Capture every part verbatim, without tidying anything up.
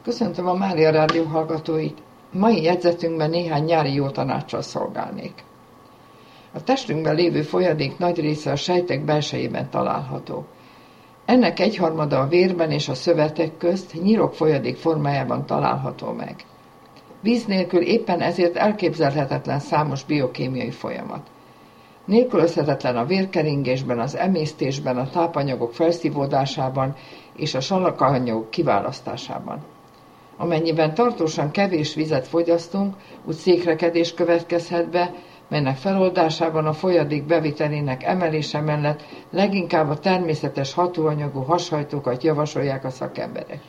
Köszöntöm a Mária Rádió hallgatóit! Mai jegyzetünkben néhány nyári jó tanáccsal szolgálnék. A testünkben lévő folyadék nagy része a sejtek belsejében található. Ennek egyharmada a vérben és a szövetek közt nyirok folyadék formájában található meg. Víz nélkül éppen ezért elképzelhetetlen számos biokémiai folyamat. Nélkülözhetetlen a vérkeringésben, az emésztésben, a tápanyagok felszívódásában és a salakanyagok kiválasztásában. Amennyiben tartósan kevés vizet fogyasztunk, úgy székrekedés következhet be, melynek feloldásában a folyadék bevitelének emelése mellett leginkább a természetes hatóanyagú hashajtókat javasolják a szakemberek.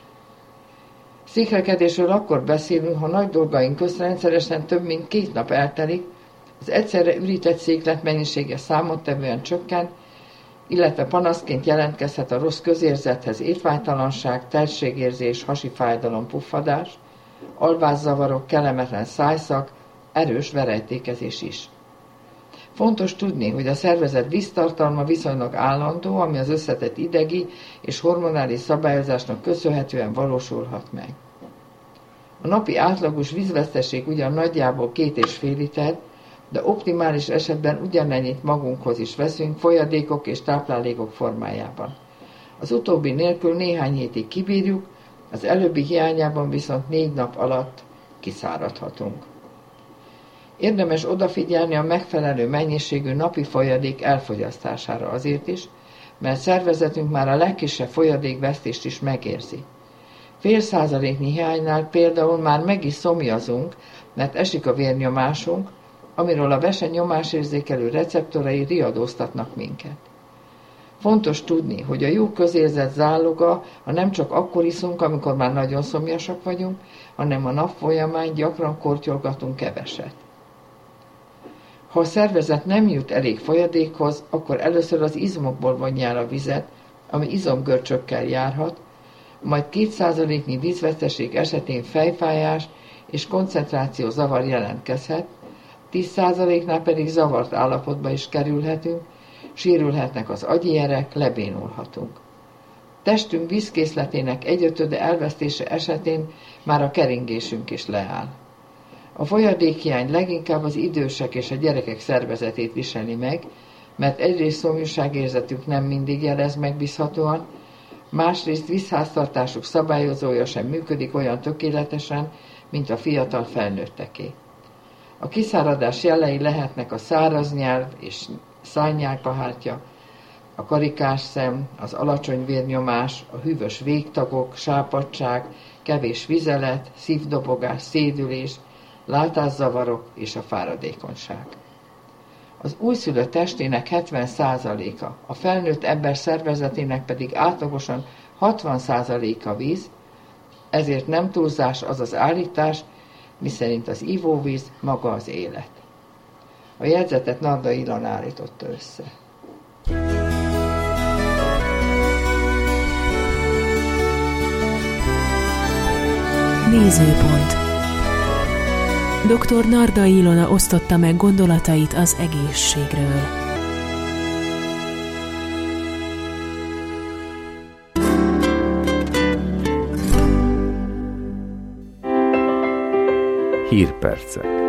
Székrekedésről akkor beszélünk, ha nagy dolgaink közt rendszeresen több mint két nap eltelik, az egyszerre ürített széklet mennyisége számottevően csökken, illetve panaszként jelentkezhet a rossz közérzethez étvágytalanság, terhségérzés, hasi fájdalom, puffadás, alvászavarok, kellemetlen szájszak, erős verejtékezés is. Fontos tudni, hogy a szervezet víztartalma viszonylag állandó, ami az összetett idegi és hormonális szabályozásnak köszönhetően valósulhat meg. A napi átlagos vízveszteség ugyan nagyjából két és fél liter, de optimális esetben ugyanennyit magunkhoz is veszünk folyadékok és táplálékok formájában. Az utóbbi nélkül néhány hétig kibírjuk, az előbbi hiányában viszont négy nap alatt kiszáradhatunk. Érdemes odafigyelni a megfelelő mennyiségű napi folyadék elfogyasztására azért is, mert szervezetünk már a legkisebb folyadékvesztést is megérzi. Fél százaléknyi hiánynál például már meg is szomjazunk, mert esik a vérnyomásunk, amiről a vese nyomásérzékelő receptorai riadóztatnak minket. Fontos tudni, hogy a jó közérzet záloga, ha nem csak akkor iszunk, amikor már nagyon szomjasak vagyunk, hanem a nap folyamán gyakran kortyolgatunk keveset. Ha a szervezet nem jut elég folyadékhoz, akkor először az izmokból vonja el a vizet, ami izomgörcsökkel járhat, majd két százaléknyi vízveszteség esetén fejfájás és koncentráció zavar jelentkezhet, tíz százaléknál pedig zavart állapotba is kerülhetünk, sérülhetnek az agyierek, lebénulhatunk. Testünk vízkészletének egyötöde elvesztése esetén már a keringésünk is leáll. A folyadékhiány leginkább az idősek és a gyerekek szervezetét viseli meg, mert egyrészt szomjúságérzetük nem mindig jelez megbízhatóan, másrészt vízháztartásuk szabályozója sem működik olyan tökéletesen, mint a fiatal felnőtteké. A kiszáradás jelei lehetnek a száraz nyelv és szájnyálkahártya, a karikás szem, az alacsony vérnyomás, a hűvös végtagok, sápadtság, kevés vizelet, szívdobogás, szédülés, látászavarok és a fáradékonyság. Az újszülött testének hetven százaléka, a felnőtt ember szervezetének pedig átlagosan hatvan százaléka víz, ezért nem túlzás az az állítás, miszerint az ivóvíz maga az élet. A jegyzetet Narda Ilona állította össze. Nézőpont. doktor Narda Ilona osztotta meg gondolatait az egészségről. Hírpercek.